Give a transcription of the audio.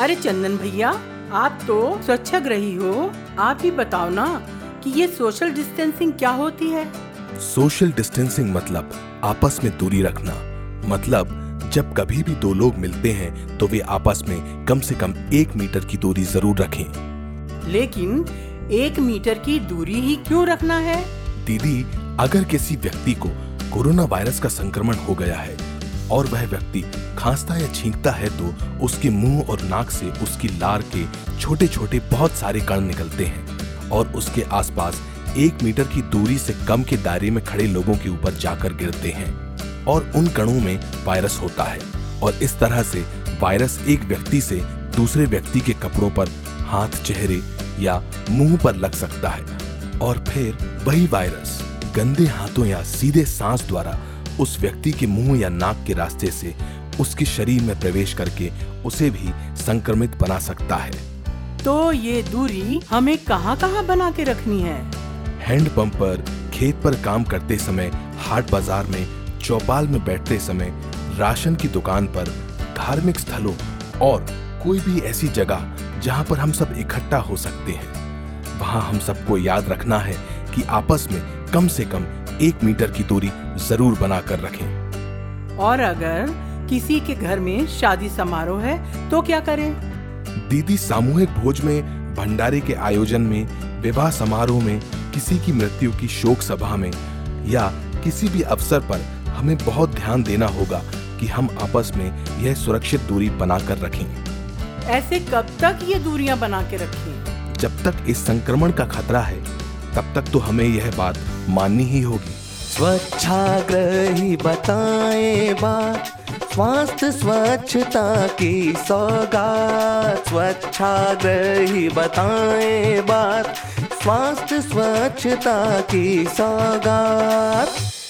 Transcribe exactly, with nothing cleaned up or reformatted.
अरे चंदन भैया, आप तो स्वच्छाग्रही हो, आप ही बताओ ना कि ये सोशल डिस्टेंसिंग क्या होती है। सोशल डिस्टेंसिंग मतलब आपस में दूरी रखना। मतलब जब कभी भी दो लोग मिलते हैं तो वे आपस में कम से कम एक मीटर की दूरी जरूर रखें। लेकिन एक मीटर की दूरी ही क्यों रखना है? दीदी, अगर किसी व्यक्ति को कोरोना वायरस का संक्रमण हो गया है और वह व्यक्ति खांसता या छींकता है तो उसके मुंह और नाक से उसकी लार के छोटे छोटे बहुत सारे कण निकलते हैं और उसके आसपास एक मीटर की दूरी से कम के दायरे में खड़े लोगों के ऊपर जाकर गिरते हैं और उन कणों में वायरस होता है और इस तरह से वायरस एक व्यक्ति से दूसरे व्यक्ति के कपड़ों पर, हाथ, चेहरे या मुंह पर लग सकता है और फिर वही वायरस गंदे हाथों या सीधे सांस द्वारा उस व्यक्ति के मुंह या नाक के रास्ते से उसके शरीर में प्रवेश करके उसे भी संक्रमित बना सकता है। तो ये दूरी हमें कहाँ कहाँ बना के रखनी है? हैंडपंप पर, खेत पर काम करते समय, हाट बाजार में, चौपाल में बैठते समय, राशन की दुकान पर, धार्मिक स्थलों और कोई भी ऐसी जगह जहाँ पर हम सब इकट्ठा हो सकते हैं। वहाँ हम सबको याद रखना है कि आपस में कम से कम एक मीटर की दूरी जरूर बनाकर रखें। और अगर किसी के घर में शादी समारोह है तो क्या करें? दीदी, सामूहिक भोज में, भंडारे के आयोजन में, विवाह समारोह में, किसी की मृत्यु की शोक सभा में या किसी भी अवसर पर हमें बहुत ध्यान देना होगा कि हम आपस में यह सुरक्षित दूरी बनाकर रखें। ऐसे कब तक ये दूरियां बना के रखें? जब तक इस संक्रमण का खतरा है तब तक तो हमें यह बात माननी ही होगी। स्वच्छाग्रही बताएं बात, स्वास्थ्य स्वच्छता की सौगात। स्वच्छाग्रही बताएं बात, स्वास्थ्य स्वच्छता की सौगात।